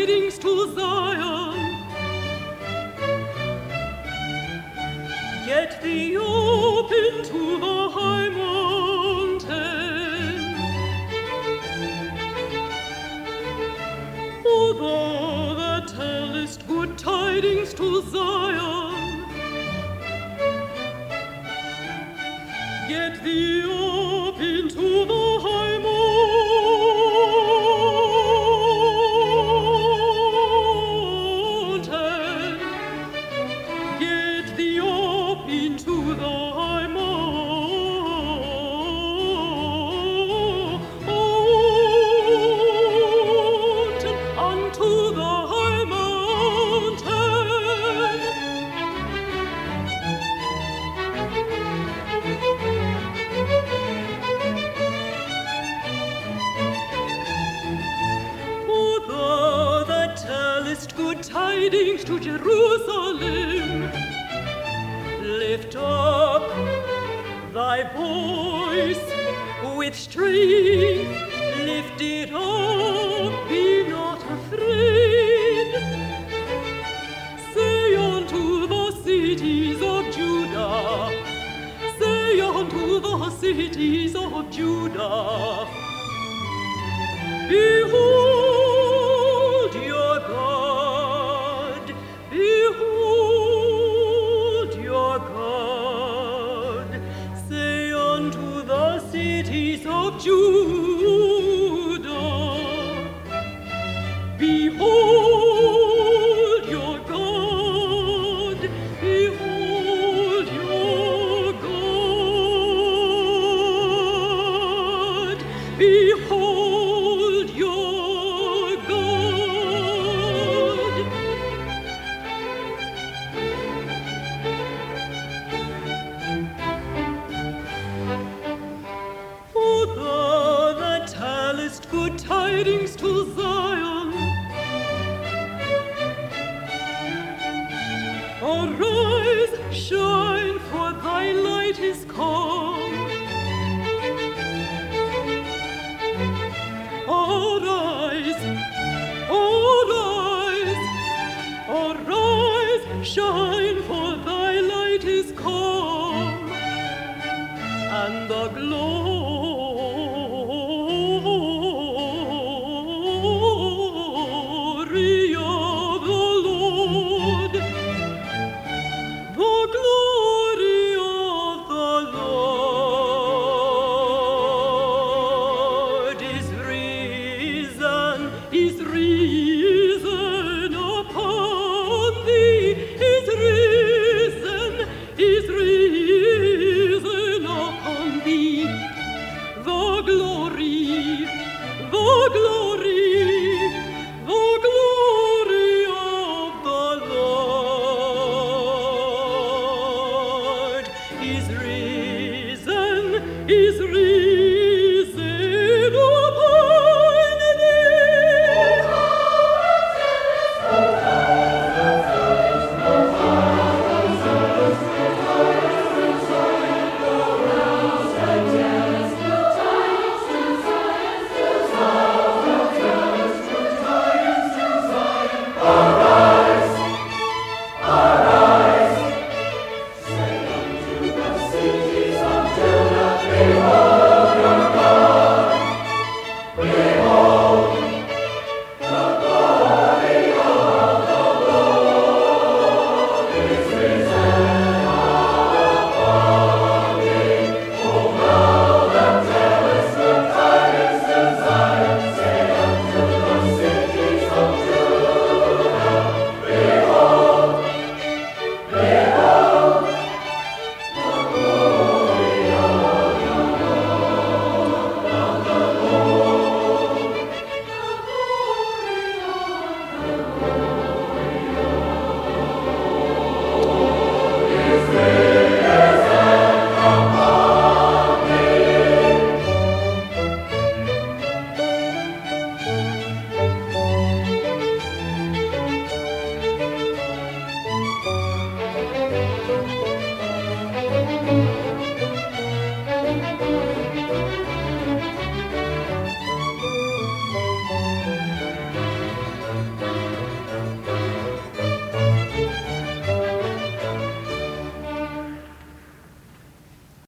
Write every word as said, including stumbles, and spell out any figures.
tidings to Zion. Get thee up into the high mountain. O thou that tellest good tidings to Zion, get thee up into the high mountain. Get thee up into the high mountain, unto the high mountain. O thou that tellest good tidings to Jerusalem, lift up thy voice with strength, lift it up, be not afraid. Say unto the cities of Judah, say unto the cities of Judah, behold your God, behold your God. Say unto the cities of Judah, behold your God, behold your God, behold your God. O thou that tellest good tidings to Zion, arise, shine, for thy light is come. Arise, arise, arise, shine, for thy light is come, and the glory